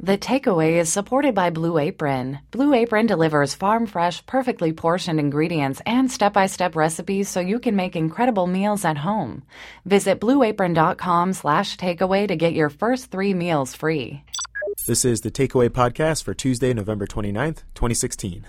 The Takeaway is supported by Blue Apron. Blue Apron delivers farm-fresh, perfectly portioned ingredients and step-by-step recipes so you can make incredible meals at home. Visit blueapron.com/takeaway to get your first 3 meals free. This is the Takeaway podcast for Tuesday, November 29th, 2016.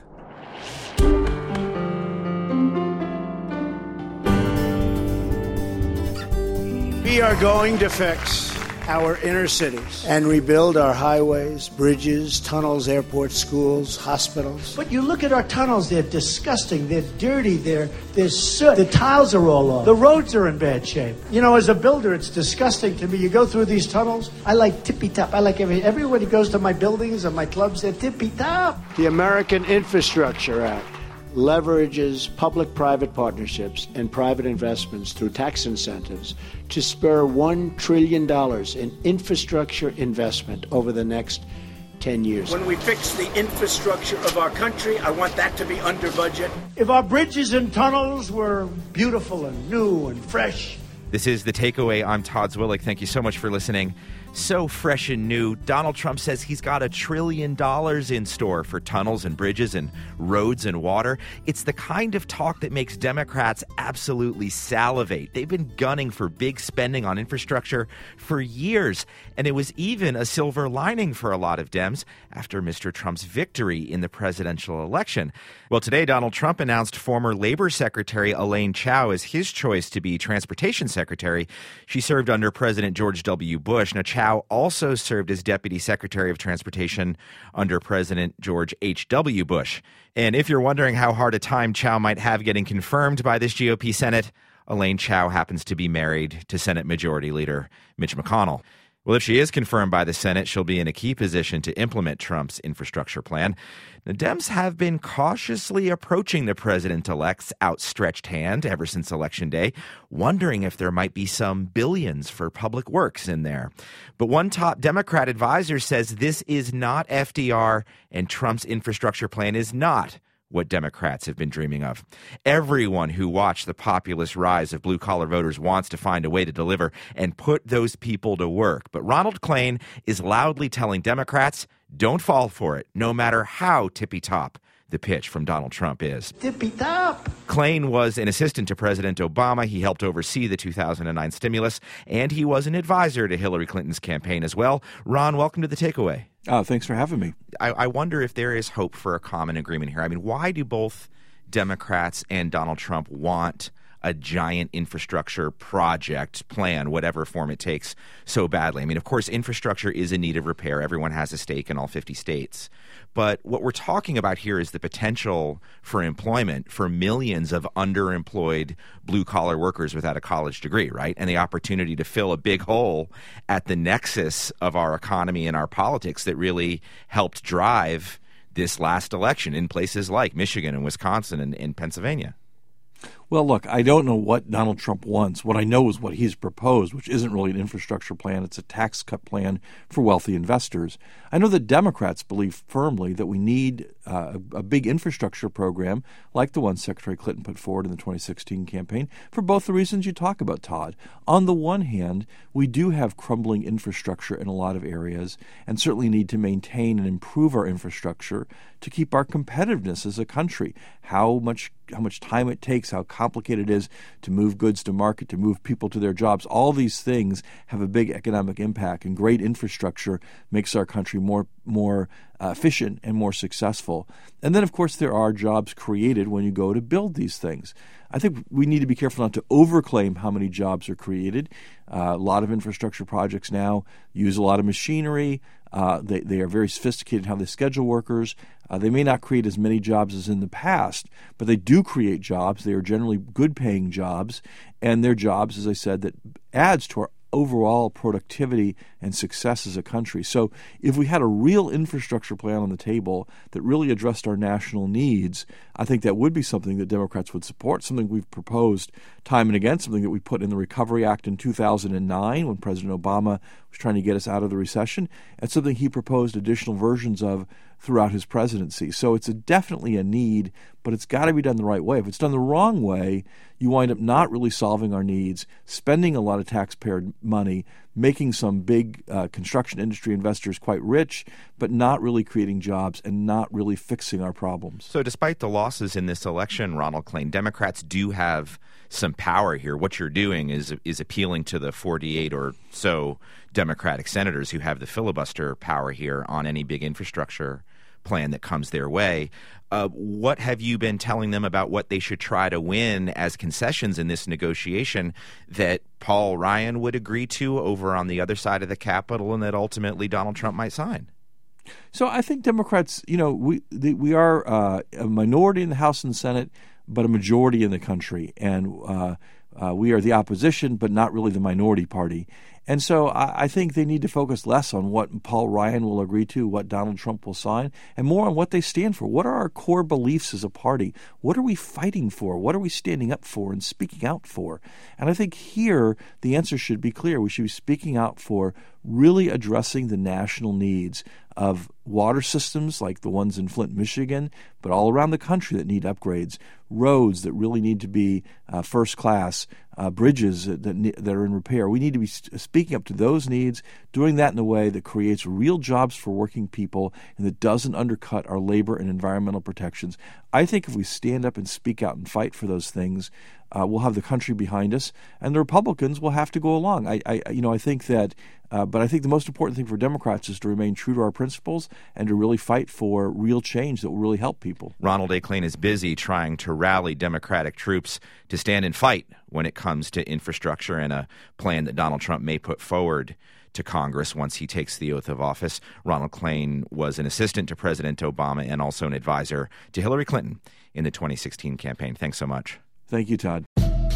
We are going to fix our inner cities and rebuild our highways, bridges, tunnels, airports, schools, hospitals. But you look at our tunnels, they're disgusting, they're dirty, there's soot, the tiles are all off, the roads are in bad shape. You know, as a builder, it's disgusting to me. You go through these tunnels, I like tippy-top, I like everybody goes to my buildings and my clubs, they're tippy-top. The American Infrastructure Act leverages public-private partnerships and private investments through tax incentives to spur $1 trillion in infrastructure investment over the next 10 years. When we fix the infrastructure of our country, I want that to be under budget. If our bridges and tunnels were beautiful and new and fresh. This is The Takeaway. I'm Todd Zwillich. Thank you so much for listening. So fresh and new, Donald Trump says he's got $1 trillion in store for tunnels and bridges and roads and water. It's the kind of talk that makes Democrats absolutely salivate. They've been gunning for big spending on infrastructure for years, and it was even a silver lining for a lot of Dems after Mr. Trump's victory in the presidential election. Well, today, Donald Trump announced former Labor Secretary Elaine Chao as his choice to be Transportation Secretary. She served under President George W. Bush. Now, Chao also served as Deputy Secretary of Transportation under President George H.W. Bush. And if you're wondering how hard a time Chao might have getting confirmed by this GOP Senate, Elaine Chao happens to be married to Senate Majority Leader Mitch McConnell. Well, if she is confirmed by the Senate, she'll be in a key position to implement Trump's infrastructure plan. The Dems have been cautiously approaching the president-elect's outstretched hand ever since Election Day, wondering if there might be some billions for public works in there. But one top Democrat advisor says this is not FDR, and Trump's infrastructure plan is not what Democrats have been dreaming of. Everyone who watched the populist rise of blue-collar voters wants to find a way to deliver and put those people to work. But Ronald Klain is loudly telling Democrats, don't fall for it, no matter how tippy-top the pitch from Donald Trump is. Tippy-top! Klain was an assistant to President Obama. He helped oversee the 2009 stimulus, and he was an advisor to Hillary Clinton's campaign as well. Ron, welcome to The Takeaway. Thanks for having me. I wonder if there is hope for a common agreement here. I mean, why do both Democrats and Donald Trump want a giant infrastructure project plan, whatever form it takes, so badly? I mean, of course, infrastructure is in need of repair. Everyone has a stake in all 50 states. But what we're talking about here is the potential for employment for millions of underemployed blue-collar workers without a college degree, right? And the opportunity to fill a big hole at the nexus of our economy and our politics that really helped drive this last election in places like Michigan and Wisconsin and Pennsylvania. Well, look, I don't know what Donald Trump wants. What I know is what he's proposed, which isn't really an infrastructure plan. It's a tax cut plan for wealthy investors. I know that Democrats believe firmly that we need a big infrastructure program like the one Secretary Clinton put forward in the 2016 campaign for both the reasons you talk about, Todd. On the one hand, we do have crumbling infrastructure in a lot of areas and certainly need to maintain and improve our infrastructure to keep our competitiveness as a country. How much time it takes, how complicated it is to move goods to market, to move people to their jobs. All these things have a big economic impact, and great infrastructure makes our country more efficient and more successful. And then, of course, there are jobs created when you go to build these things. I think we need to be careful not to overclaim how many jobs are created. A lot of infrastructure projects now use a lot of machinery. They are very sophisticated in how they schedule workers. They may not create as many jobs as in the past, but they do create jobs. They are generally good-paying jobs, and they're jobs, as I said, that adds to our overall productivity and success as a country. So if we had a real infrastructure plan on the table that really addressed our national needs, I think that would be something that Democrats would support, something we've proposed time and again, something that we put in the Recovery Act in 2009 when President Obama was trying to get us out of the recession, and something he proposed additional versions of throughout his presidency. So it's definitely a need, but it's got to be done the right way. If it's done the wrong way, you wind up not really solving our needs, spending a lot of taxpayer money, making some big construction industry investors quite rich, but not really creating jobs and not really fixing our problems. So despite the losses in this election, Ronald Klain, Democrats do have some power here. What you're doing is appealing to the 48 or so Democratic senators who have the filibuster power here on any big infrastructure plan that comes their way. What have you been telling them about what they should try to win as concessions in this negotiation that Paul Ryan would agree to over on the other side of the Capitol and that ultimately Donald Trump might sign? So I think Democrats, we are a minority in the House and Senate, but a majority in the country. And we are the opposition, but not really the minority party. And so I think they need to focus less on what Paul Ryan will agree to, what Donald Trump will sign, and more on what they stand for. What are our core beliefs as a party? What are we fighting for? What are we standing up for and speaking out for? And I think here the answer should be clear. We should be speaking out for really addressing the national needs of water systems like the ones in Flint, Michigan, but all around the country that need upgrades, roads that really need to be first class, bridges that are in repair. We need to be speaking up to those needs, doing that in a way that creates real jobs for working people and that doesn't undercut our labor and environmental protections. I think if we stand up and speak out and fight for those things, we'll have the country behind us, and the Republicans will have to go along. I think that, but I think the most important thing for Democrats is to remain true to our principles and to really fight for real change that will really help people. Ronald A. Klain is busy trying to rally Democratic troops to stand and fight when it comes to infrastructure and a plan that Donald Trump may put forward to Congress once he takes the oath of office. Ronald Klain was an assistant to President Obama and also an advisor to Hillary Clinton in the 2016 campaign. Thanks so much. Thank you, Todd.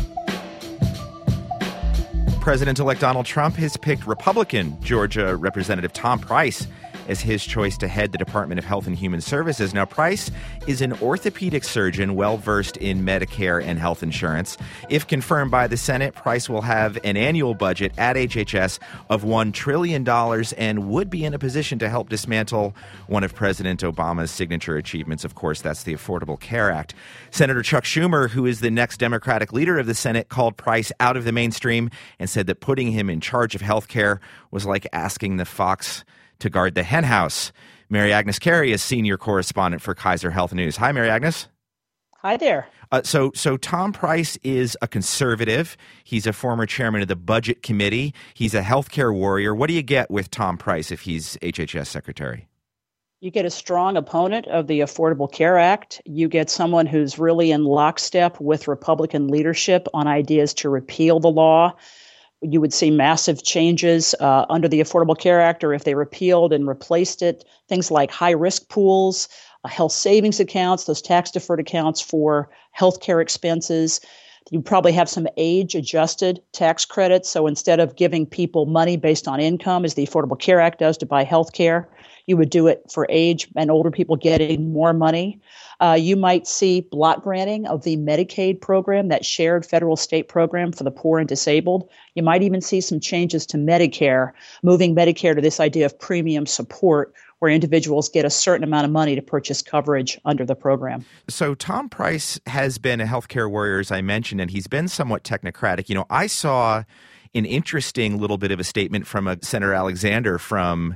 President-elect Donald Trump has picked Republican Georgia Representative Tom Price as his choice to head the Department of Health and Human Services. Now, Price is an orthopedic surgeon well-versed in Medicare and health insurance. If confirmed by the Senate, Price will have an annual budget at HHS of $1 trillion and would be in a position to help dismantle one of President Obama's signature achievements. Of course, that's the Affordable Care Act. Senator Chuck Schumer, who is the next Democratic leader of the Senate, called Price out of the mainstream and said that putting him in charge of health care was like asking the fox to guard the hen house. Mary Agnes Carey is senior correspondent for Kaiser Health News. Hi, Mary Agnes. Hi there. So Tom Price is a conservative. He's a former chairman of the Budget Committee. He's a healthcare warrior. What do you get with Tom Price if he's HHS secretary? You get a strong opponent of the Affordable Care Act. You get someone who's really in lockstep with Republican leadership on ideas to repeal the law. You would see massive changes under the Affordable Care Act, or if they repealed and replaced it, things like high-risk pools, health savings accounts, those tax-deferred accounts for healthcare expenses. You probably have some age-adjusted tax credits. So instead of giving people money based on income, as the Affordable Care Act does to buy health care, you would do it for age and older people getting more money. You might see block granting of the Medicaid program, that shared federal-state program for the poor and disabled. You might even see some changes to Medicare, moving Medicare to this idea of premium support, where individuals get a certain amount of money to purchase coverage under the program. So Tom Price has been a healthcare warrior, as I mentioned, and he's been somewhat technocratic. I saw an interesting little bit of a statement from Senator Alexander from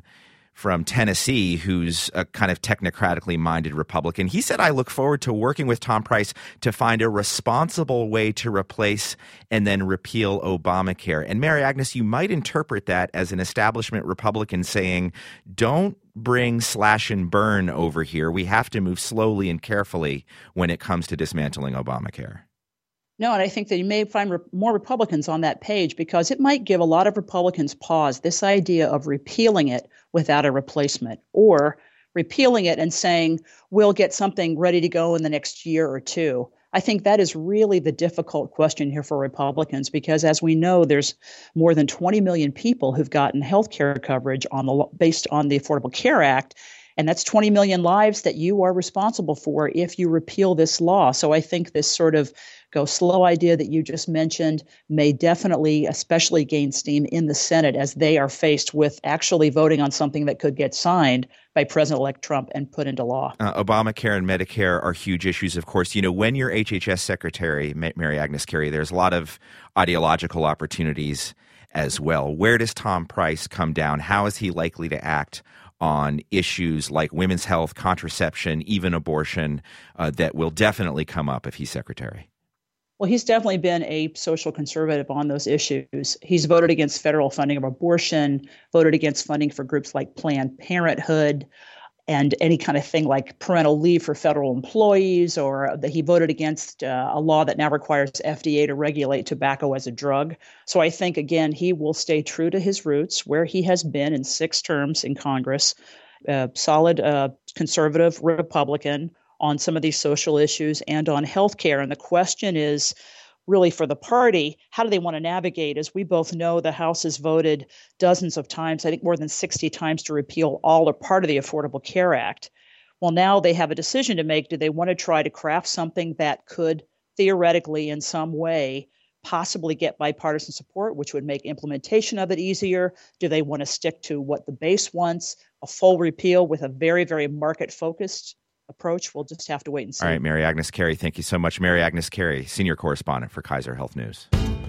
Tennessee, who's a kind of technocratically minded Republican. He said, I look forward to working with Tom Price to find a responsible way to replace and then repeal Obamacare. And Mary Agnes, you might interpret that as an establishment Republican saying, don't bring slash and burn over here. We have to move slowly and carefully when it comes to dismantling Obamacare. No, and I think that you may find more Republicans on that page because it might give a lot of Republicans pause, this idea of repealing it without a replacement, or repealing it and saying, we'll get something ready to go in the next year or two. I think that is really the difficult question here for Republicans because, as we know, there's more than 20 million people who've gotten health care coverage based on the Affordable Care Act. And that's 20 million lives that you are responsible for if you repeal this law. So I think this sort of go slow idea that you just mentioned may definitely, especially gain steam in the Senate as they are faced with actually voting on something that could get signed by President-elect Trump and put into law. Obamacare and Medicare are huge issues, of course. When you're HHS Secretary, Mary Agnes Carey, there's a lot of ideological opportunities as well. Where does Tom Price come down? How is he likely to act on issues like women's health, contraception, even abortion, that will definitely come up if he's secretary? Well, he's definitely been a social conservative on those issues. He's voted against federal funding of abortion, voted against funding for groups like Planned Parenthood, and any kind of thing like parental leave for federal employees, or that he voted against a law that now requires FDA to regulate tobacco as a drug. So I think, again, he will stay true to his roots, where he has been in 6 terms in Congress, solid conservative Republican on some of these social issues and on health care. And the question is, really for the party, how do they want to navigate? As we both know, the House has voted dozens of times, I think more than 60 times, to repeal all or part of the Affordable Care Act. Well, now they have a decision to make. Do they want to try to craft something that could theoretically in some way possibly get bipartisan support, which would make implementation of it easier? Do they want to stick to what the base wants, a full repeal with a very, very market-focused approach? We'll just have to wait and see. All right, Mary Agnes Carey, thank you so much. Mary Agnes Carey, senior correspondent for Kaiser Health News.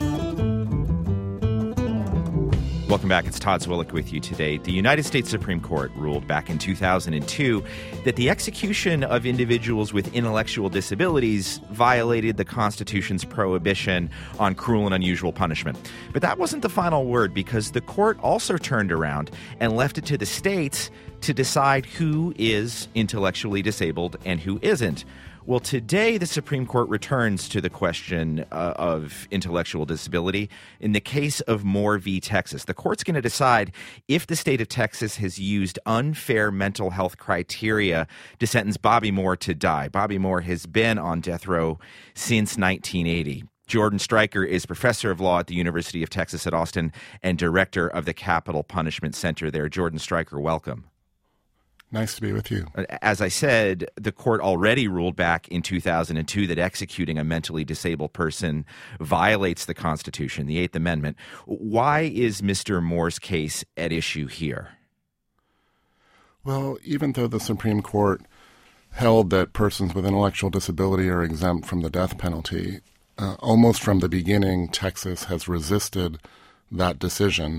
Welcome back. It's Todd Zwillich with you today. The United States Supreme Court ruled back in 2002 that the execution of individuals with intellectual disabilities violated the Constitution's prohibition on cruel and unusual punishment. But that wasn't the final word, because the court also turned around and left it to the states to decide who is intellectually disabled and who isn't. Well, today the Supreme Court returns to the question of intellectual disability. In the case of Moore v. Texas, the court's going to decide if the state of Texas has used unfair mental health criteria to sentence Bobby Moore to die. Bobby Moore has been on death row since 1980. Jordan Stryker is professor of law at the University of Texas at Austin and director of the Capital Punishment Center there. Jordan Stryker, welcome. Nice to be with you. As I said, the court already ruled back in 2002 that executing a mentally disabled person violates the Constitution, the Eighth Amendment. Why is Mr. Moore's case at issue here? Well, even though the Supreme Court held that persons with intellectual disability are exempt from the death penalty, almost from the beginning, Texas has resisted that decision.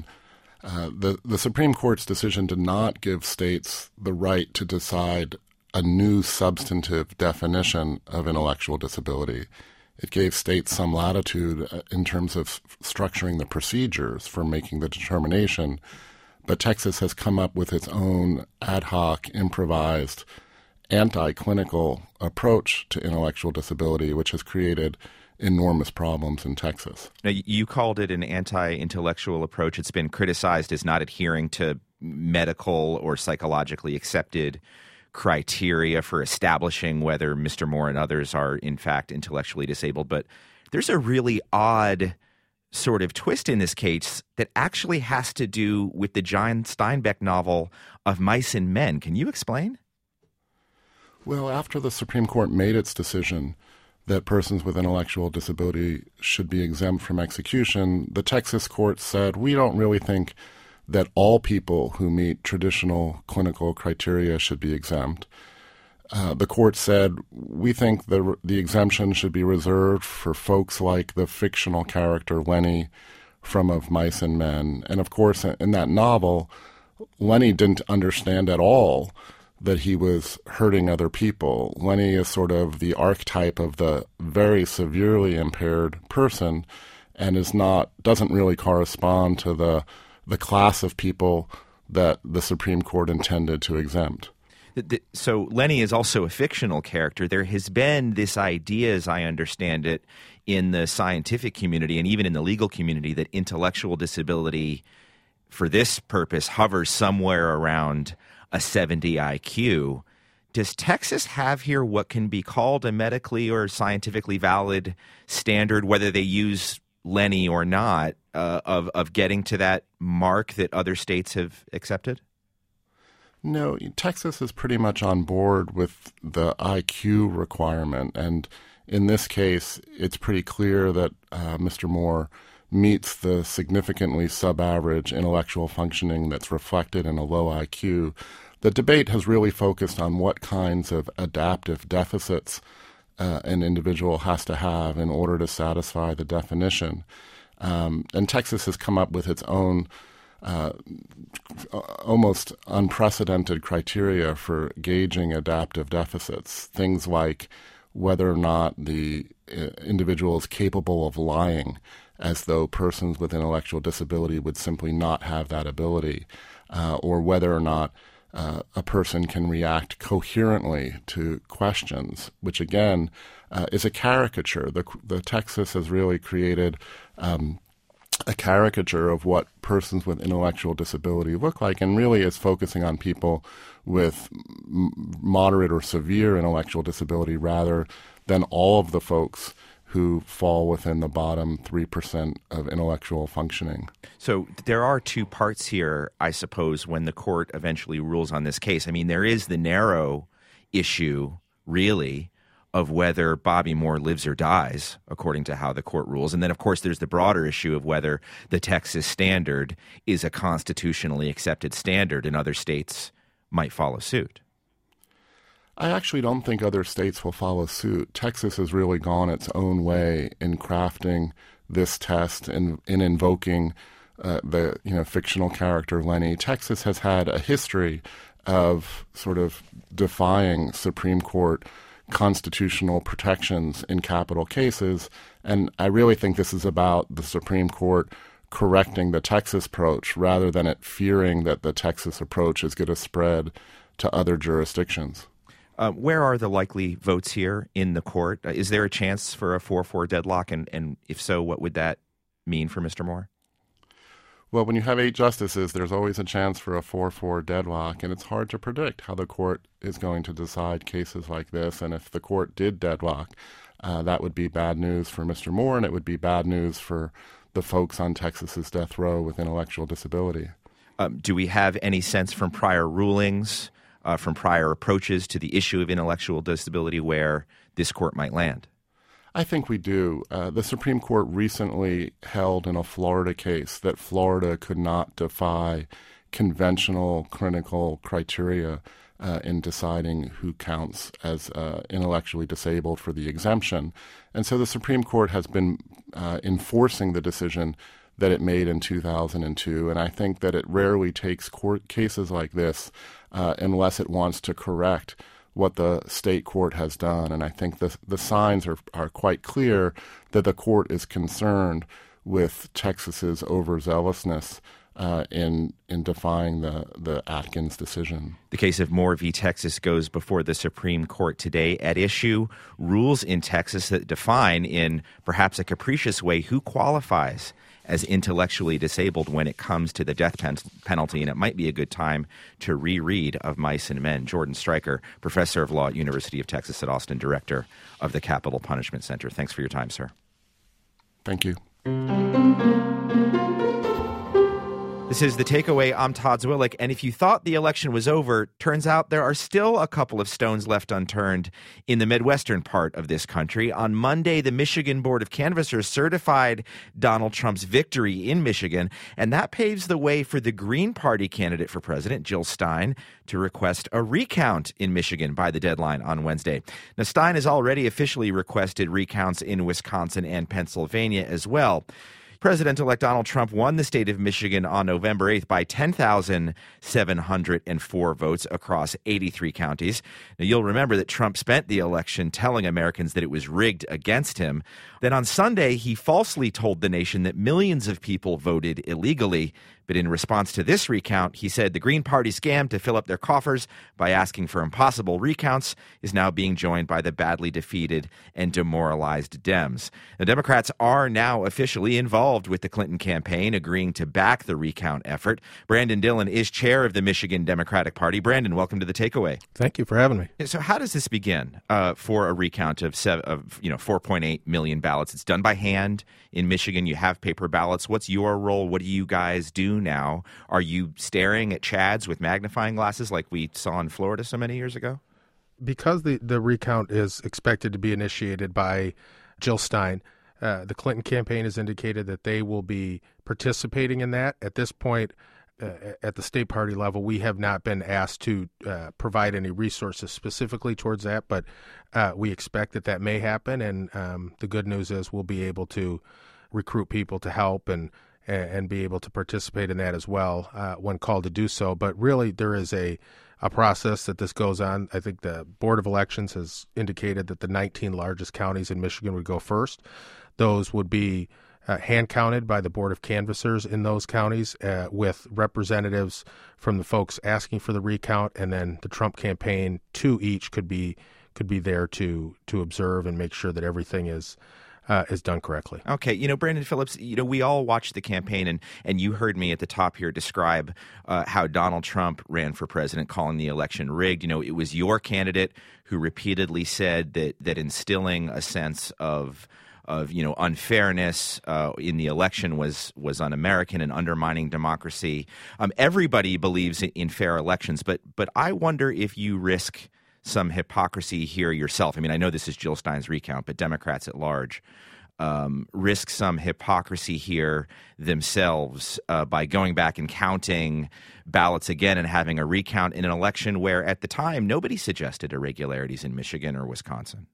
The Supreme Court's decision did not give states the right to decide a new substantive definition of intellectual disability. It gave states some latitude in terms of structuring the procedures for making the determination, but Texas has come up with its own ad hoc, improvised, anti-clinical approach to intellectual disability, which has created enormous problems in Texas. Now, you called it an anti-intellectual approach. It's been criticized as not adhering to medical or psychologically accepted criteria for establishing whether Mr. Moore and others are, in fact, intellectually disabled. But there's a really odd sort of twist in this case that actually has to do with the John Steinbeck novel Of Mice and Men. Can you explain? Well, after the Supreme Court made its decision that persons with intellectual disability should be exempt from execution, the Texas court said, we don't really think that all people who meet traditional clinical criteria should be exempt. The court said, we think the exemption should be reserved for folks like the fictional character Lenny from Of Mice and Men. And of course, in that novel, Lenny didn't understand at all that he was hurting other people. Lenny is sort of the archetype of the very severely impaired person and doesn't really correspond to the class of people that the Supreme Court intended to exempt. So Lenny is also a fictional character. There has been this idea, as I understand it, in the scientific community and even in the legal community that intellectual disability for this purpose hovers somewhere around a 70 IQ. Does Texas have here what can be called a medically or scientifically valid standard, whether they use Lenny or not, of getting to that mark that other states have accepted? No, Texas is pretty much on board with the IQ requirement. And in this case, it's pretty clear that Mr. Moore meets the significantly sub-average intellectual functioning that's reflected in a low IQ. The debate has really focused on what kinds of adaptive deficits an individual has to have in order to satisfy the definition. And Texas has come up with its own almost unprecedented criteria for gauging adaptive deficits, things like whether or not the individual is capable of lying, as though persons with intellectual disability would simply not have that ability, or whether or not a person can react coherently to questions, which again is a caricature. The Texas has really created a caricature of what persons with intellectual disability look like, and really is focusing on people with moderate or severe intellectual disability rather than all of the folks who fall within the bottom 3% of intellectual functioning. So there are two parts here, I suppose, when the court eventually rules on this case. I mean, there is the narrow issue, really, of whether Bobby Moore lives or dies, according to how the court rules. And then, of course, there's the broader issue of whether the Texas standard is a constitutionally accepted standard and other states might follow suit. I actually don't think other states will follow suit. Texas has really gone its own way in crafting this test and in invoking the fictional character Lenny. Texas has had a history of sort of defying Supreme Court constitutional protections in capital cases, and I really think this is about the Supreme Court correcting the Texas approach rather than it fearing that the Texas approach is going to spread to other jurisdictions. Where are the likely votes here in the court? Is there a chance for a 4-4 deadlock? And if so, what would that mean for Mr. Moore? Well, when you have 8 justices, there's always a chance for a 4-4 deadlock, and it's hard to predict how the court is going to decide cases like this. And if the court did deadlock, that would be bad news for Mr. Moore, and it would be bad news for the folks on Texas's death row with intellectual disability. Do we have any sense from prior rulings, from prior approaches to the issue of intellectual disability where this court might land? I think we do. The Supreme Court recently held in a Florida case that Florida could not defy conventional clinical criteria in deciding who counts as intellectually disabled for the exemption. And so the Supreme Court has been enforcing the decision that it made in 2002, and I think that it rarely takes court cases like this unless it wants to correct what the state court has done. And I think the signs are quite clear that the court is concerned with Texas's overzealousness in defying the Atkins decision. The case of Moore v. Texas goes before the Supreme Court today. At issue, rules in Texas that define in perhaps a capricious way who qualifies as intellectually disabled when it comes to the death penalty, and it might be a good time to reread Of Mice and Men. Jordan Stryker, professor of law at University of Texas at Austin, director of the Capital Punishment Center. Thanks for your time, sir. Thank you. This is The Takeaway. I'm Todd Zwillich, and if you thought the election was over, turns out there are still a couple of stones left unturned in the Midwestern part of this country. On Monday, the Michigan Board of Canvassers certified Donald Trump's victory in Michigan, and that paves the way for the Green Party candidate for president, Jill Stein, to request a recount in Michigan by the deadline on Wednesday. Now, Stein has already officially requested recounts in Wisconsin and Pennsylvania as well. President-elect Donald Trump won the state of Michigan on November 8th by 10,704 votes across 83 counties. Now, you'll remember that Trump spent the election telling Americans that it was rigged against him. Then on Sunday, he falsely told the nation that millions of people voted illegally. But in response to this recount, he said the Green Party scam to fill up their coffers by asking for impossible recounts is now being joined by the badly defeated and demoralized Dems. The Democrats are now officially involved with the Clinton campaign, agreeing to back the recount effort. Brandon Dillon is chair of the Michigan Democratic Party. Brandon, welcome to The Takeaway. Thank you for having me. So how does this begin for a recount of 4.8 million ballots? It's done by hand in Michigan. You have paper ballots. What's your role? What do you guys do now? Are you staring at Chads with magnifying glasses like we saw in Florida so many years ago? Because the recount is expected to be initiated by Jill Stein, the Clinton campaign has indicated that they will be participating in that. At this point, at the state party level, we have not been asked to provide any resources specifically towards that, but we expect that may happen. And the good news is we'll be able to recruit people to help and be able to participate in that as well when called to do so. But really, there is a process that this goes on. I think the Board of Elections has indicated that the 19 largest counties in Michigan would go first. Those would be hand counted by the Board of Canvassers in those counties with representatives from the folks asking for the recount, and then the Trump campaign, 2 each could be there to observe and make sure that everything is done correctly. Okay. Brandon Phillips, we all watched the campaign, and you heard me at the top here describe how Donald Trump ran for president, calling the election rigged. It was your candidate who repeatedly said that instilling a sense of unfairness in the election was un-American and undermining democracy. Everybody believes in fair elections, but I wonder if you risk some hypocrisy here yourself. I mean, I know this is Jill Stein's recount, but Democrats at large risk some hypocrisy here themselves by going back and counting ballots again and having a recount in an election where at the time nobody suggested irregularities in Michigan or Wisconsin.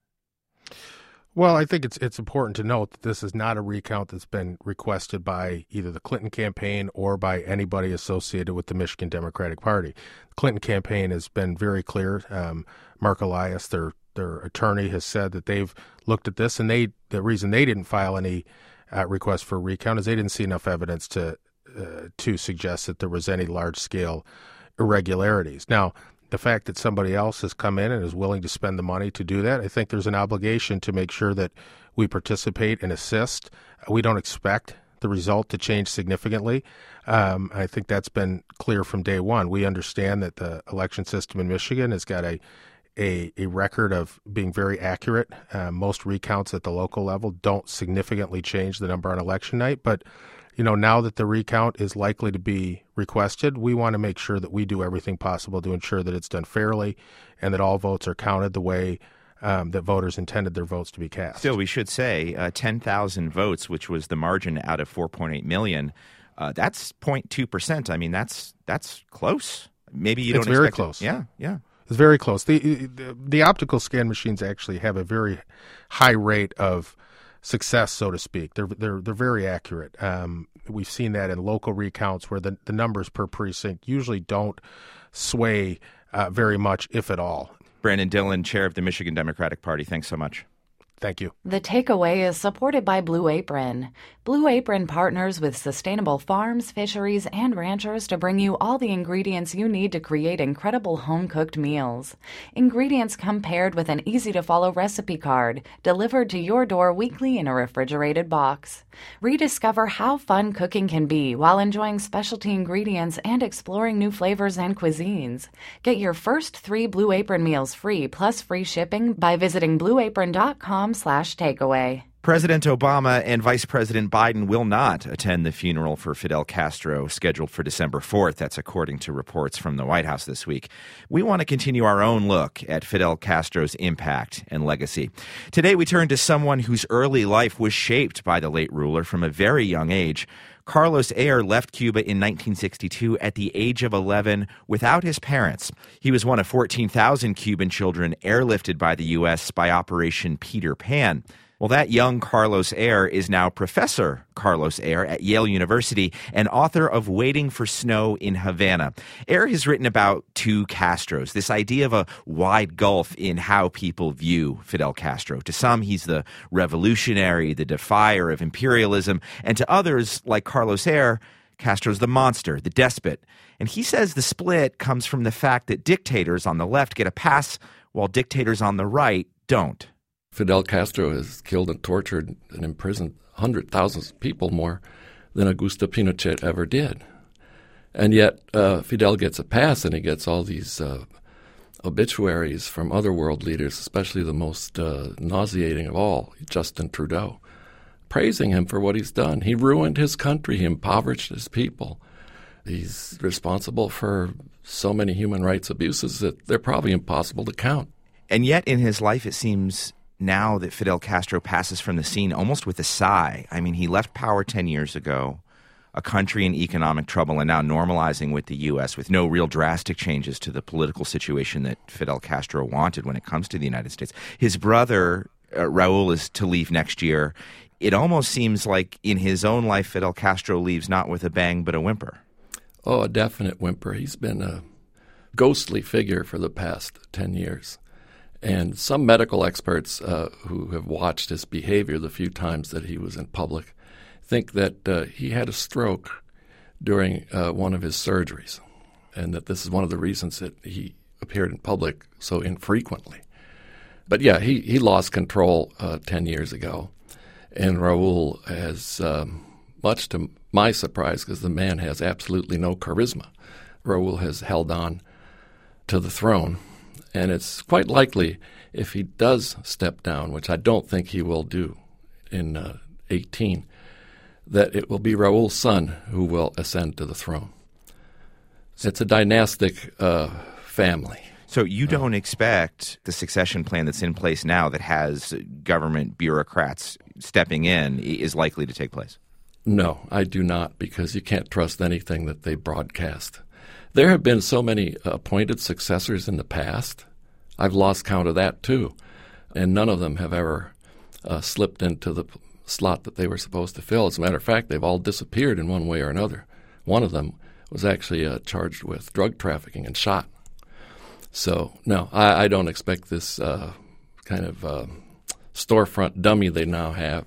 Well, I think it's important to note that this is not a recount that's been requested by either the Clinton campaign or by anybody associated with the Michigan Democratic Party. The Clinton campaign has been very clear. Mark Elias, their attorney, has said that they've looked at this, and the reason they didn't file any request for a recount is they didn't see enough evidence to suggest that there was any large-scale irregularities. Now, the fact that somebody else has come in and is willing to spend the money to do that, I think there's an obligation to make sure that we participate and assist. We don't expect the result to change significantly. I think that's been clear from day one. We understand that the election system in Michigan has got a record of being very accurate. Most recounts at the local level don't significantly change the number on election night, but now that the recount is likely to be requested, we want to make sure that we do everything possible to ensure that it's done fairly and that all votes are counted the way that voters intended their votes to be cast. Still, we should say 10,000 votes, which was the margin out of 4.8 million. That's 0.2%. I mean, that's close. Maybe you don't expect it. It's very close. Yeah. It's very close. The optical scan machines actually have a very high rate of success, so to speak. They're very accurate. We've seen that in local recounts where the numbers per precinct usually don't sway very much, if at all. Brandon Dillon, chair of the Michigan Democratic Party, thanks so much. Thank you. The Takeaway is supported by Blue Apron. Blue Apron partners with sustainable farms, fisheries, and ranchers to bring you all the ingredients you need to create incredible home-cooked meals. Ingredients come paired with an easy-to-follow recipe card, delivered to your door weekly in a refrigerated box. Rediscover how fun cooking can be while enjoying specialty ingredients and exploring new flavors and cuisines. Get your first 3 Blue Apron meals free plus free shipping by visiting blueapron.com/takeaway. President Obama and Vice President Biden will not attend the funeral for Fidel Castro scheduled for December 4th. That's according to reports from the White House this week. We want to continue our own look at Fidel Castro's impact and legacy. Today we turn to someone whose early life was shaped by the late ruler from a very young age. Carlos Eire left Cuba in 1962 at the age of 11 without his parents. He was one of 14,000 Cuban children airlifted by the U.S. by Operation Peter Pan. Well, that young Carlos Eire is now Professor Carlos Eire at Yale University and author of Waiting for Snow in Havana. Eire has written about 2 Castros, this idea of a wide gulf in how people view Fidel Castro. To some, he's the revolutionary, the defier of imperialism, and to others, like Carlos Eire, Castro's the monster, the despot. And he says the split comes from the fact that dictators on the left get a pass while dictators on the right don't. Fidel Castro has killed and tortured and imprisoned 100,000 people more than Augusto Pinochet ever did. And yet Fidel gets a pass, and he gets all these obituaries from other world leaders, especially the most nauseating of all, Justin Trudeau, praising him for what he's done. He ruined his country. He impoverished his people. He's responsible for so many human rights abuses that they're probably impossible to count. And yet in his life, it seems now that Fidel Castro passes from the scene almost with a sigh. I mean, he left power 10 years ago, a country in economic trouble, and now normalizing with the U.S. with no real drastic changes to the political situation that Fidel Castro wanted when it comes to the United States. His brother, Raul, is to leave next year. it almost seems like in his own life, Fidel Castro leaves not with a bang but a whimper. Oh, a definite whimper. He's been a ghostly figure for the past 10 years. And some medical experts who have watched his behavior the few times that he was in public think that he had a stroke during one of his surgeries, and that this is one of the reasons that he appeared in public so infrequently. But yeah, he lost control 10 years ago, and Raul has, much to my surprise, because the man has absolutely no charisma, Raul has held on to the throne. And it's quite likely if he does step down, which I don't think he will do in 18, that it will be Raul's son who will ascend to the throne. It's a dynastic family. So you don't expect the succession plan that's in place now that has government bureaucrats stepping in is likely to take place? No, I do not, because you can't trust anything that they broadcast. There have been so many appointed successors in the past. I've lost count of that, too. And none of them have ever slipped into the slot that they were supposed to fill. As a matter of fact, they've all disappeared in one way or another. One of them was actually charged with drug trafficking and shot. So, no, I don't expect this kind of storefront dummy they now have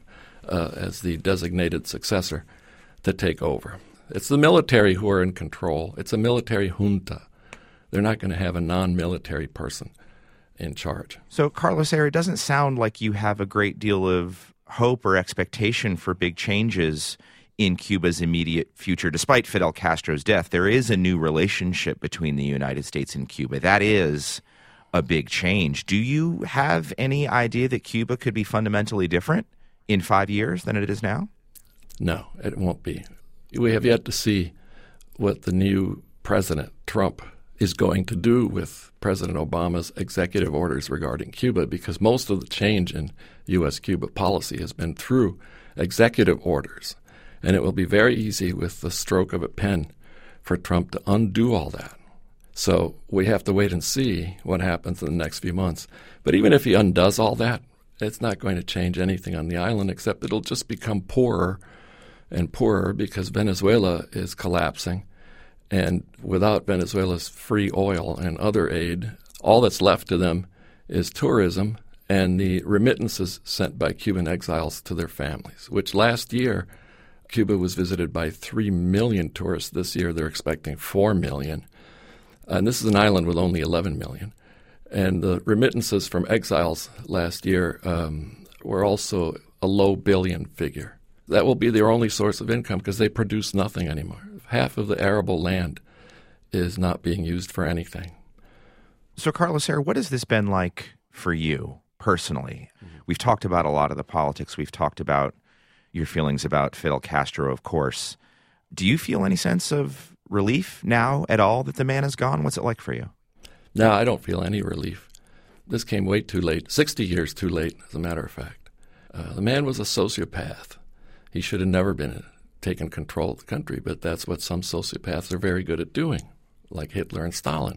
as the designated successor to take over. It's the military who are in control. It's a military junta. They're not going to have a non-military person in charge. So, Carlos Eire, it doesn't sound like you have a great deal of hope or expectation for big changes in Cuba's immediate future. Despite Fidel Castro's death, there is a new relationship between the United States and Cuba. That is a big change. Do you have any idea that Cuba could be fundamentally different in 5 years than it is now? No, it won't be. We have yet to see what the new President Trump is going to do with President Obama's executive orders regarding Cuba, because most of the change in U.S.-Cuba policy has been through executive orders. And it will be very easy with the stroke of a pen for Trump to undo all that. So we have to wait and see what happens in the next few months. But even if he undoes all that, it's not going to change anything on the island, except it'll just become poorer and poorer because Venezuela is collapsing. And without Venezuela's free oil and other aid, all that's left to them is tourism and the remittances sent by Cuban exiles to their families, which last year Cuba was visited by 3 million tourists. This year they're expecting 4 million. And this is an island with only 11 million. And the remittances from exiles last year were also a low billion figure. That will be their only source of income because they produce nothing anymore. Half of the arable land is not being used for anything. So, Carlos Eire, what has this been like for you personally? We've talked about a lot of the politics. We've talked about your feelings about Fidel Castro, of course. Do you feel any sense of relief now at all that the man is gone? What's it like for you? No, I don't feel any relief. This came way too late, 60 years too late, as a matter of fact. The man was a sociopath. He should have never been taken control of the country, but that's what some sociopaths are very good at doing, like Hitler and Stalin.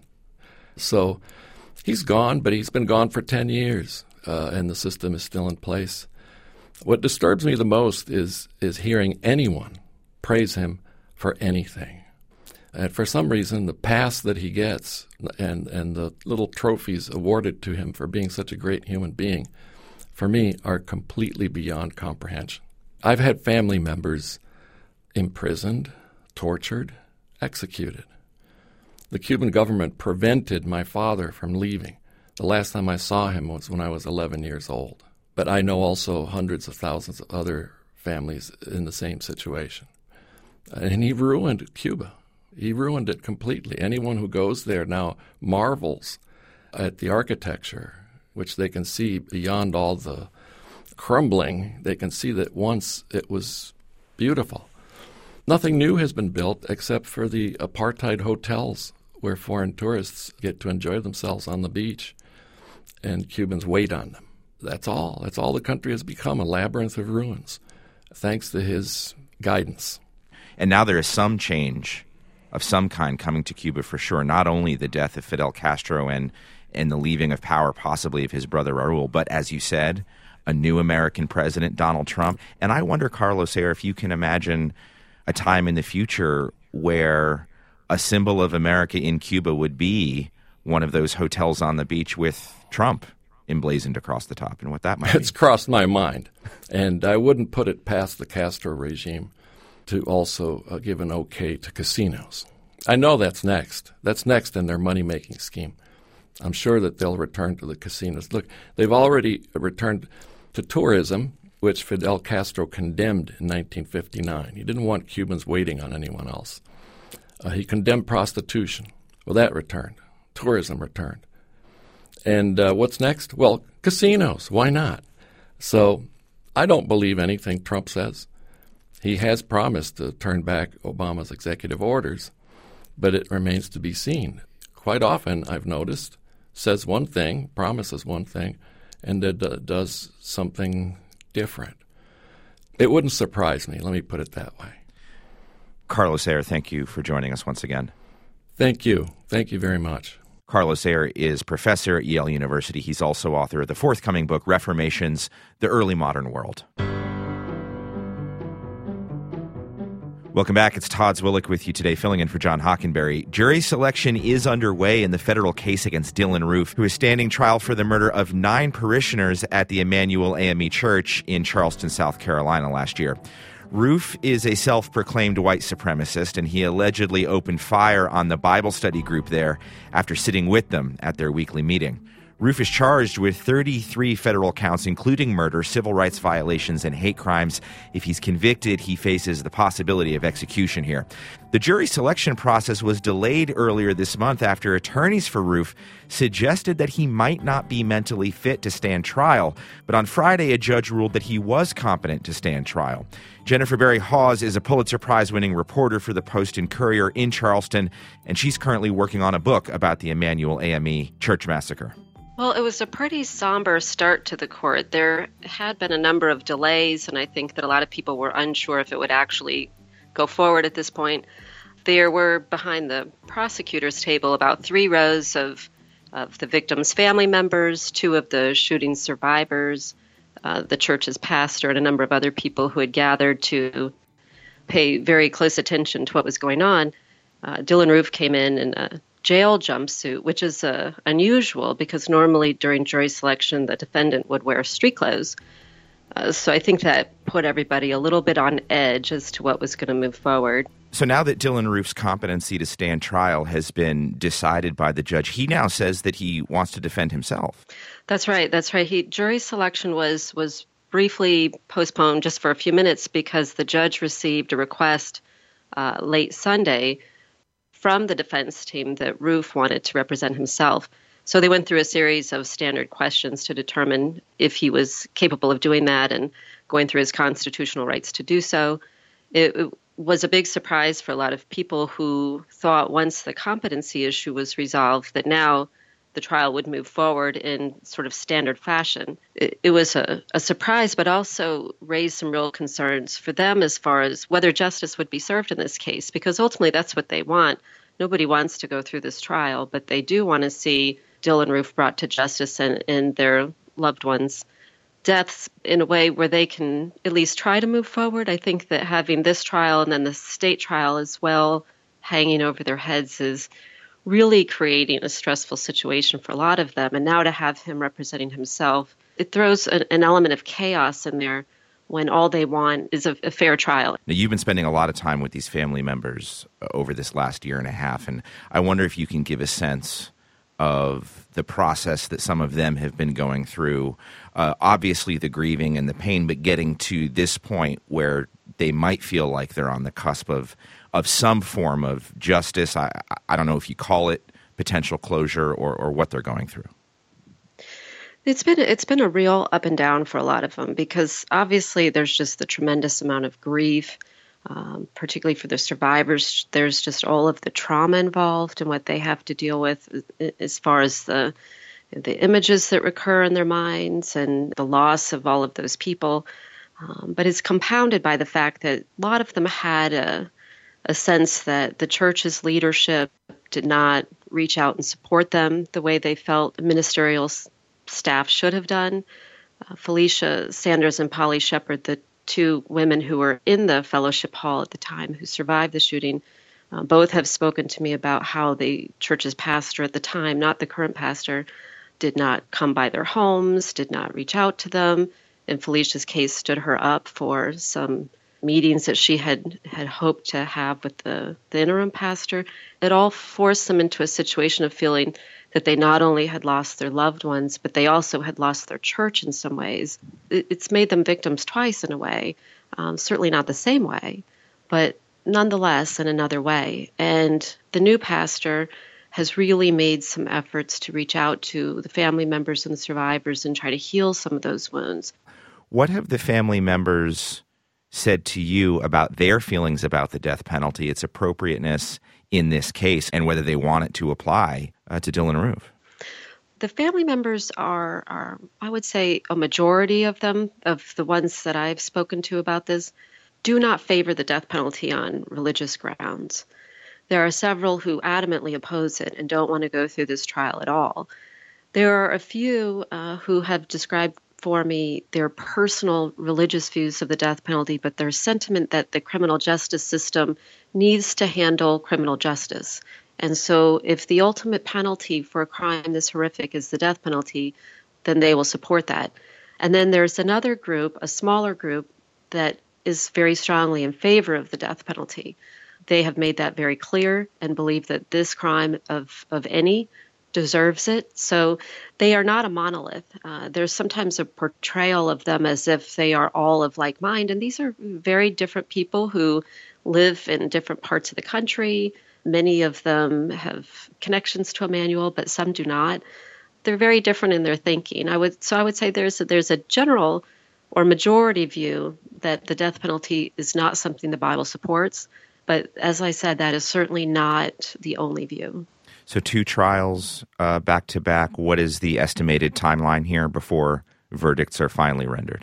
So he's gone, but he's been gone for 10 years, and the system is still in place. What disturbs me the most is hearing anyone praise him for anything. And for some reason, the pass that he gets and the little trophies awarded to him for being such a great human being, for me, are completely beyond comprehension. I've had family members imprisoned, tortured, executed. The Cuban government prevented my father from leaving. The last time I saw him was when I was 11 years old. But I know also hundreds of thousands of other families in the same situation. And he ruined Cuba. He ruined it completely. Anyone who goes there now marvels at the architecture, which they can see beyond all the crumbling. They can see that once it was beautiful. Nothing new has been built except for the apartheid hotels where foreign tourists get to enjoy themselves on the beach and Cubans wait on them. That's all. That's all the country has become, a labyrinth of ruins, thanks to his guidance. And now there is some change of some kind coming to Cuba for sure, not only the death of Fidel Castro and the leaving of power possibly of his brother Raul, but as you said, a new American president, Donald Trump. And I wonder, Carlos Sayer, if you can imagine a time in the future where a symbol of America in Cuba would be one of those hotels on the beach with Trump emblazoned across the top, and what that might be. It's crossed my mind. And I wouldn't put it past the Castro regime to also give an okay to casinos. I know that's next. That's next in their money-making scheme. I'm sure that they'll return to the casinos. Look, they've already returned to tourism, which Fidel Castro condemned in 1959. He didn't want Cubans waiting on anyone else. He condemned prostitution. Well, that returned. Tourism returned. And what's next? Well, casinos. Why not? So I don't believe anything Trump says. He has promised to turn back Obama's executive orders, but it remains to be seen. Quite often, I've noticed, says one thing, promises one thing, and does something different. It wouldn't surprise me, let me put it that way. Carlos Sayer, thank you for joining us once again. Thank you. Thank you very much. Carlos Sayer is professor at Yale University. He's also author of the forthcoming book, Reformations, The Early Modern World. Welcome back. It's Todd Zwillich with you today, filling in for John Hockenberry. Jury selection is underway in the federal case against Dylann Roof, who is standing trial for the murder of 9 parishioners at the Emmanuel AME Church in Charleston, South Carolina last year. Roof is a self-proclaimed white supremacist, and he allegedly opened fire on the Bible study group there after sitting with them at their weekly meeting. Roof is charged with 33 federal counts, including murder, civil rights violations, and hate crimes. If he's convicted, he faces the possibility of execution here. The jury selection process was delayed earlier this month after attorneys for Roof suggested that he might not be mentally fit to stand trial. But on Friday, a judge ruled that he was competent to stand trial. Jennifer Berry Hawes is a Pulitzer Prize-winning reporter for the Post and Courier in Charleston, and she's currently working on a book about the Emmanuel AME Church massacre. Well, it was a pretty somber start to the court. There had been a number of delays, and I think that a lot of people were unsure if it would actually go forward at this point. There were, behind the prosecutor's table, about 3 rows of the victims' family members, 2 of the shooting survivors, the church's pastor, and a number of other people who had gathered to pay very close attention to what was going on. Dylann Roof came in a jail jumpsuit, which is unusual because normally during jury selection, the defendant would wear street clothes. So I think that put everybody a little bit on edge as to what was going to move forward. So now that Dylann Roof's competency to stand trial has been decided by the judge, he now says that he wants to defend himself. That's right. Jury selection was briefly postponed just for a few minutes because the judge received a request late Sunday from the defense team that Roof wanted to represent himself. So they went through a series of standard questions to determine if he was capable of doing that and going through his constitutional rights to do so. It was a big surprise for a lot of people who thought once the competency issue was resolved that now the trial would move forward in sort of standard fashion. It was a surprise, but also raised some real concerns for them as far as whether justice would be served in this case, because ultimately that's what they want. Nobody wants to go through this trial, but they do want to see Dylann Roof brought to justice and their loved ones' deaths in a way where they can at least try to move forward. I think that having this trial and then the state trial as well hanging over their heads is really creating a stressful situation for a lot of them. And now to have him representing himself, it throws an element of chaos in there when all they want is a fair trial. Now, you've been spending a lot of time with these family members over this last year and a half, and I wonder if you can give a sense of the process that some of them have been going through. Obviously the grieving and the pain, but getting to this point where they might feel like they're on the cusp of some form of justice. I don't know if you call it potential closure or what they're going through. It's been a real up and down for a lot of them because obviously there's just the tremendous amount of grief, particularly for the survivors. There's just all of the trauma involved and what they have to deal with as far as the images that recur in their minds and the loss of all of those people. But it's compounded by the fact that a lot of them had a sense that the church's leadership did not reach out and support them the way they felt ministerial staff should have done. Felicia Sanders and Polly Shepard, the two women who were in the fellowship hall at the time who survived the shooting, both have spoken to me about how the church's pastor at the time, not the current pastor, did not come by their homes, did not reach out to them. In Felicia's case, stood her up for some meetings that she had hoped to have with the interim pastor. It all forced them into a situation of feeling that they not only had lost their loved ones, but they also had lost their church in some ways. It's made them victims twice in a way, certainly not the same way, but nonetheless in another way. And the new pastor has really made some efforts to reach out to the family members and the survivors and try to heal some of those wounds. What have the family members said to you about their feelings about the death penalty, its appropriateness in this case, and whether they want it to apply to Dylann Roof? The family members are, I would say, a majority of them, of the ones that I've spoken to about this, do not favor the death penalty on religious grounds. There are several who adamantly oppose it and don't want to go through this trial at all. There are a few who have described for me their personal religious views of the death penalty, but their sentiment that the criminal justice system needs to handle criminal justice. And so if the ultimate penalty for a crime this horrific is the death penalty, then they will support that. And then there's another group, a smaller group, that is very strongly in favor of the death penalty. They have made that very clear and believe that this crime of any deserves it. So they are not a monolith. There's sometimes a portrayal of them as if they are all of like mind, and these are very different people who live in different parts of the country. Many of them have connections to Emmanuel, but some do not. They're very different in their thinking. I would say there's a general or majority view that the death penalty is not something the Bible supports. But as I said, that is certainly not the only view. So 2 trials back to back. What is the estimated timeline here before verdicts are finally rendered?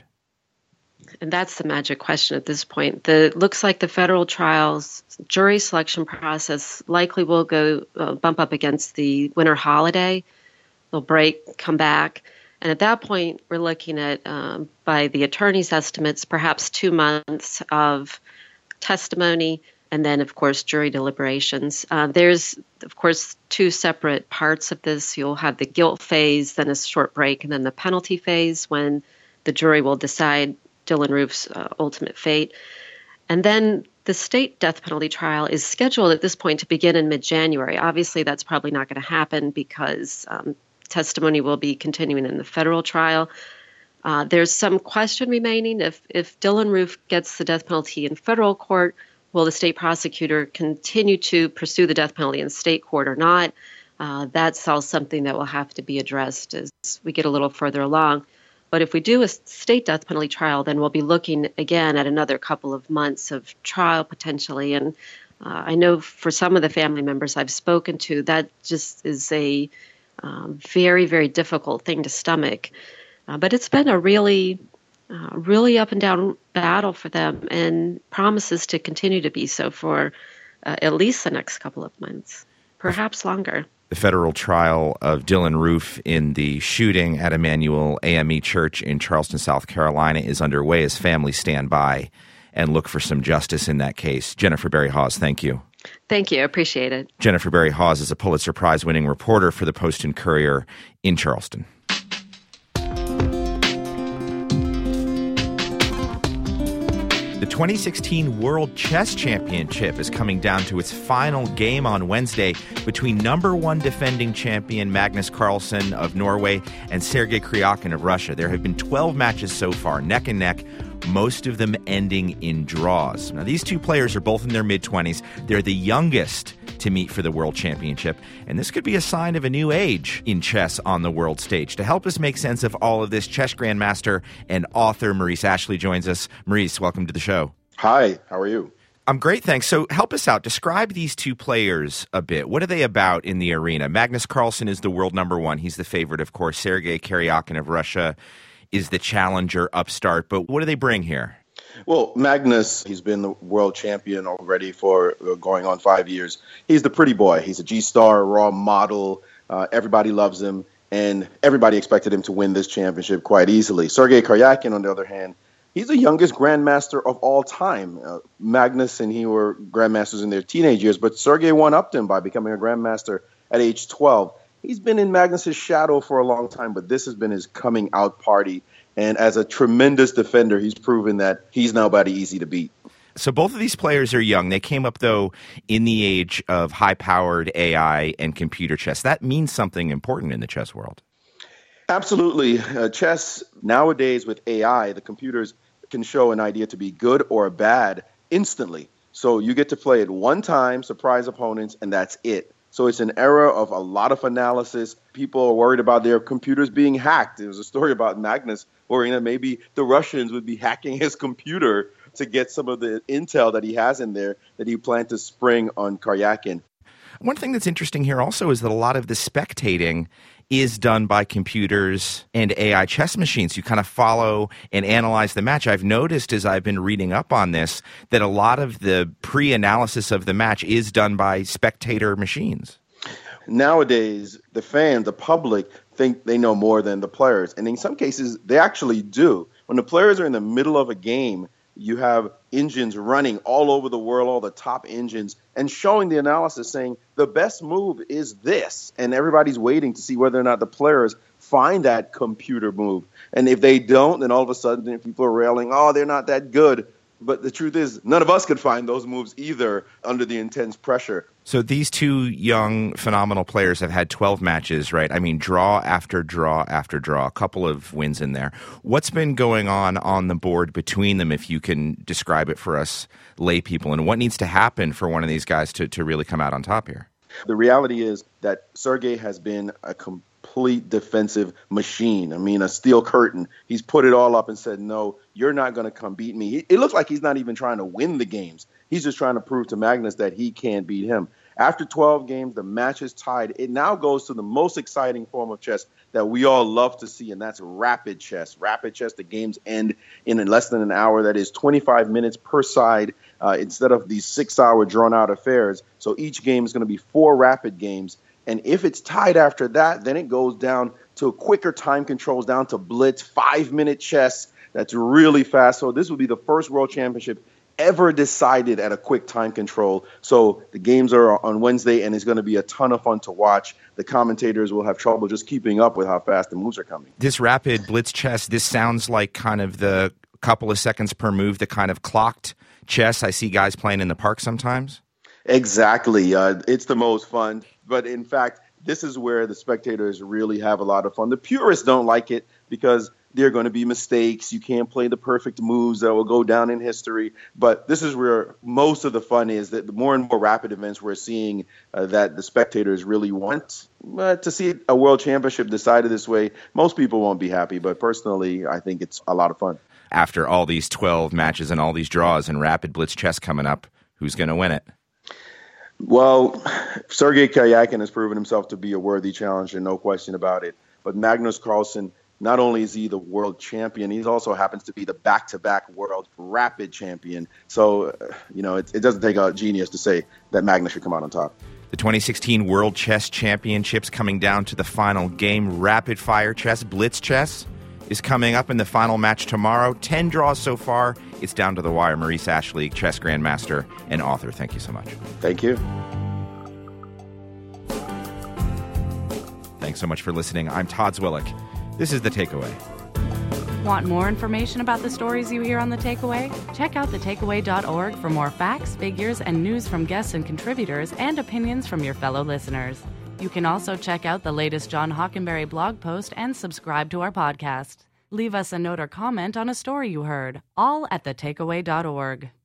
And that's the magic question at this point. Looks like the federal trials jury selection process likely will go bump up against the winter holiday. They'll break, come back. And at that point, we're looking at, by the attorney's estimates, perhaps 2 months of testimony, and then, of course, jury deliberations. There's, of course, 2 separate parts of this. You'll have the guilt phase, then a short break, and then the penalty phase when the jury will decide Dylann Roof's ultimate fate. And then the state death penalty trial is scheduled at this point to begin in mid-January. Obviously, that's probably not going to happen because testimony will be continuing in the federal trial. There's some question remaining. If Dylann Roof gets the death penalty in federal court, will the state prosecutor continue to pursue the death penalty in state court or not? That's all something that will have to be addressed as we get a little further along. But if we do a state death penalty trial, then we'll be looking again at another couple of months of trial potentially. And I know for some of the family members I've spoken to, that just is a very, very difficult thing to stomach. But it's been a really up and down battle for them and promises to continue to be so for at least the next couple of months, perhaps longer. The federal trial of Dylann Roof in the shooting at Emmanuel AME Church in Charleston, South Carolina is underway as families stand by and look for some justice in that case. Jennifer Berry Hawes, thank you. Thank you. I appreciate it. Jennifer Berry Hawes is a Pulitzer Prize-winning reporter for the Post and Courier in Charleston. The 2016 World Chess Championship is coming down to its final game on Wednesday between number 1 defending champion Magnus Carlsen of Norway and Sergei Kryakin of Russia. There have been 12 matches so far, neck and neck, most of them ending in draws. Now, these 2 players are both in their mid-20s. They're the youngest to meet for the World Championship, and this could be a sign of a new age in chess on the world stage. To help us make sense of all of this, chess grandmaster and author Maurice Ashley joins us. Maurice, welcome to the show. Hi, how are you? I'm great, thanks. So help us out. Describe these 2 players a bit. What are they about in the arena? Magnus Carlsen is the world number 1. He's the favorite, of course. Sergei Kryakin of Russia is the challenger upstart. But what do they bring here? Well, Magnus, he's been the world champion already for going on 5 years. He's the pretty boy. He's a G-star, raw model. Everybody loves him. and everybody expected him to win this championship quite easily. Sergei Karyakin, on the other hand, he's the youngest grandmaster of all time. Magnus and he were grandmasters in their teenage years, but Sergei one-upped him by becoming a grandmaster at age 12. He's been in Magnus's shadow for a long time, but this has been his coming out party. And as a tremendous defender, he's proven that he's nobody easy to beat. So both of these players are young. They came up, though, in the age of high-powered AI and computer chess. That means something important in the chess world. Absolutely. Chess, nowadays with AI, the computers can show an idea to be good or bad instantly. So you get to play it one time, surprise opponents, and that's it. So it's an era of a lot of analysis. People are worried about their computers being hacked. There was a story about Magnus worrying that maybe the Russians would be hacking his computer to get some of the intel that he has in there that he planned to spring on Karyakin. One thing that's interesting here also is that a lot of the spectating is done by computers and AI chess machines. You kind of follow and analyze the match. I've noticed as I've been reading up on this that a lot of the pre-analysis of the match is done by spectator machines. Nowadays, the fans, the public, think they know more than the players. And in some cases, they actually do. When the players are in the middle of a game, you have engines running all over the world, all the top engines, and showing the analysis saying the best move is this. And everybody's waiting to see whether or not the players find that computer move. And if they don't, then all of a sudden people are railing, oh, they're not that good. But the truth is, none of us could find those moves either under the intense pressure. So these two young, phenomenal players have had 12 matches, right? I mean, draw after draw after draw, a couple of wins in there. What's been going on the board between them, if you can describe it for us lay people, and what needs to happen for one of these guys to really come out on top here? The reality is that Sergei has been a complete defensive machine. I mean, a steel curtain. He's put it all up and said, no, you're not going to come beat me. It looks like he's not even trying to win the games. He's just trying to prove to Magnus that he can't beat him. After 12 games, the match is tied. It now goes to the most exciting form of chess that we all love to see, and that's rapid chess. Rapid chess, the games end in less than an hour. That is 25 minutes per side instead of these 6-hour drawn-out affairs. So each game is going to be 4 rapid games. And if it's tied after that, then it goes down to quicker time controls, down to blitz, 5-minute chess. That's really fast. So this will be the first World Championship ever decided at a quick time control. So the games are on Wednesday, and it's going to be a ton of fun to watch. The commentators will have trouble just keeping up with how fast the moves are coming. This rapid blitz chess, this sounds like kind of the couple of seconds per move, the kind of clocked chess I see guys playing in the park sometimes. Exactly. It's the most fun. But in fact, this is where the spectators really have a lot of fun. The purists don't like it because there are going to be mistakes. You can't play the perfect moves that will go down in history. But this is where most of the fun is, that the more and more rapid events we're seeing that the spectators really want. To see a world championship decided this way, most people won't be happy. But personally, I think it's a lot of fun. After all these 12 matches and all these draws and rapid blitz chess coming up, who's going to win it? Well, Sergei Karyakin has proven himself to be a worthy challenger, no question about it. But Magnus Carlsen, not only is he the world champion, he also happens to be the back-to-back world rapid champion. So, it doesn't take a genius to say that Magnus should come out on top. The 2016 World Chess Championships coming down to the final game. Rapid fire chess, blitz chess, is coming up in the final match tomorrow. 10 draws so far. It's down to the wire. Maurice Ashley, chess grandmaster and author, thank you so much. Thank you. Thanks so much for listening. I'm Todd Zwillich. This is The Takeaway. Want more information about the stories you hear on The Takeaway? Check out thetakeaway.org for more facts, figures, and news from guests and contributors, and opinions from your fellow listeners. You can also check out the latest John Hockenberry blog post and subscribe to our podcast. Leave us a note or comment on a story you heard, all at thetakeaway.org.